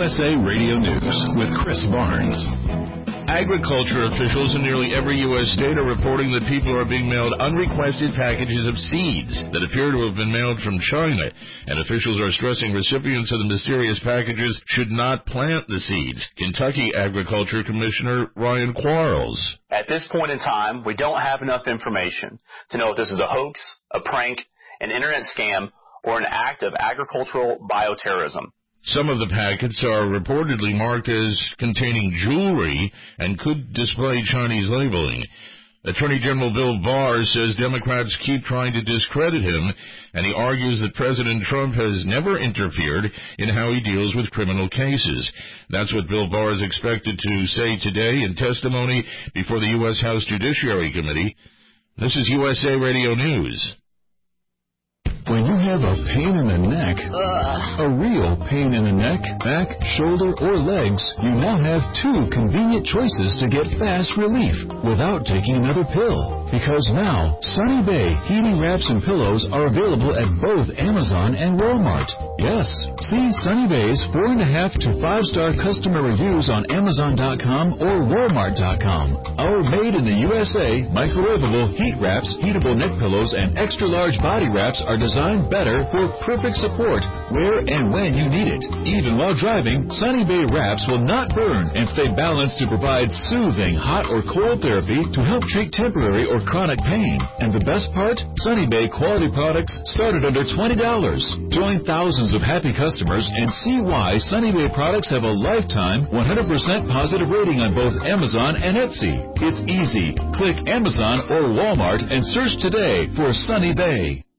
USA Radio News with Chris Barnes. Agriculture officials in nearly every U.S. state are reporting that people are being mailed unrequested packages of seeds that appear to have been mailed from China, and officials are stressing recipients of the mysterious packages should not plant the seeds. Kentucky Agriculture Commissioner Ryan Quarles. At this point in time, we don't have enough information to know if this is a hoax, a prank, an internet scam, or an act of agricultural bioterrorism. Some of the packets are reportedly marked as containing jewelry and could display Chinese labeling. Attorney General Bill Barr says Democrats keep trying to discredit him, and he argues that President Trump has never interfered in how he deals with criminal cases. That's what Bill Barr is expected to say today in testimony before the U.S. House Judiciary Committee. This is USA Radio News. When you have a pain in the neck, a real pain in the neck, back, shoulder, or legs, you now have two convenient choices to get fast relief without taking another pill. Because now, Sunny Bay heating wraps and pillows are available at both Amazon and Walmart. Yes, see Sunny Bay's 4.5 to 5-star customer reviews on Amazon.com or Walmart.com. Our made in the USA, microwavable heat wraps, heatable neck pillows, and extra large body wraps are designed better for perfect support where and when you need it. Even while driving, Sunny Bay wraps will not burn and stay balanced to provide soothing hot or cold therapy to help treat temporary or chronic pain. And the best part? Sunny Bay quality products start at under $20. Join thousands of happy customers and see why Sunny Bay products have a lifetime 100% positive rating on both Amazon and Etsy. It's easy. Click Amazon or Walmart and search today for Sunny Bay.